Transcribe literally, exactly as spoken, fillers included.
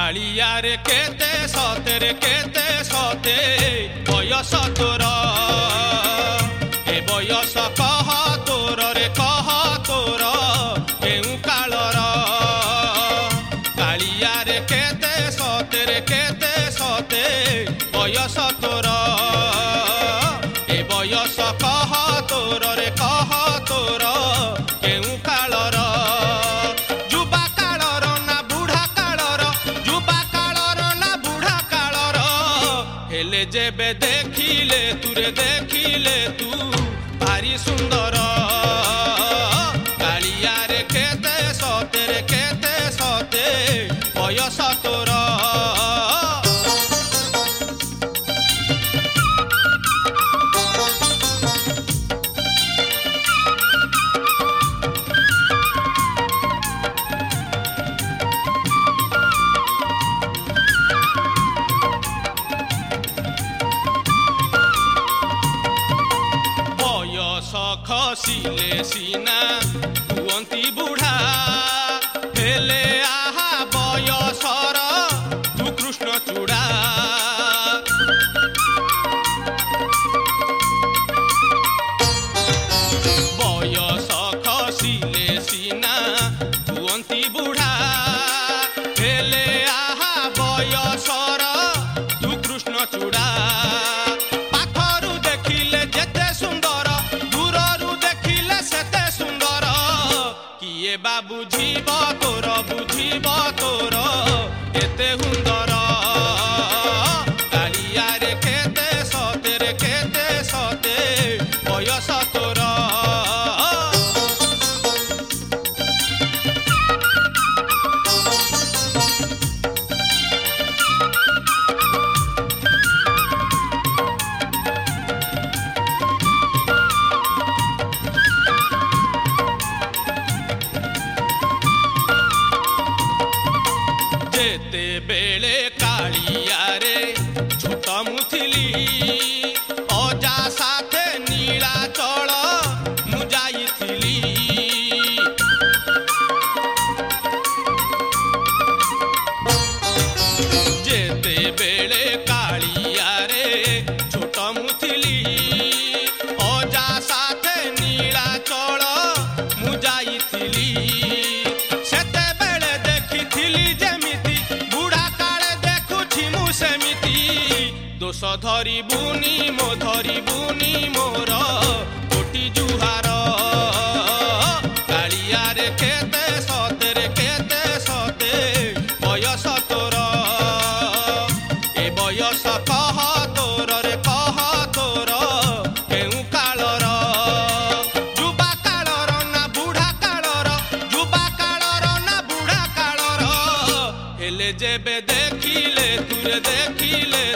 कालिया रे केते सते रे केते सते बयस तोर ए बयस कह तोर रे कह तोर केउ कालर कालिया रे केते सते रे केते सते बयस तोर ए बयस कह तोर रे कह तोर केउ कालर जुबा कालर ना बुढ़ा कालर जुबा कालर ना बुढ़ा कालर हेले जेबे देखिले तुरे देखिले तू भारी सुंदर कालिया रे केते सते रे केते सते बयस तोर खसिले सीना तुअंती बुढ़ा हेले आहा बयसर तू कृष्ण चूड़ा बयस खसिले सीना तुअंती बुढ़ा हेले आहा बयसर तू कृष्ण चूड़ा पाखरू देखिले जेते सुंदर किए बा बुझीब तोर बुझीब तोर एते हुंदर कालिया रे केते सते रे केते सते बयस तोर जेते बेले कालिया रे छोट मुथिली अजा साथे नीलाचल मु जाइथिली जेते बेले कालिया रे छोट मुथिली अजा साथे नीलाचल मु जाइथिली सेते बेले देखिथिली दोष धरी बुनी मो धरी बुनी मोर कोटी जुहार कालिया रे केते सते रे केते सते बयस तोर ए बयस कह तोर रे कह तोर केउ कालर जुबा कालर ना बुढ़ा कालर जुबा कालर ना बुढ़ा कालर हेले जेबे देखिले तुरे देखिले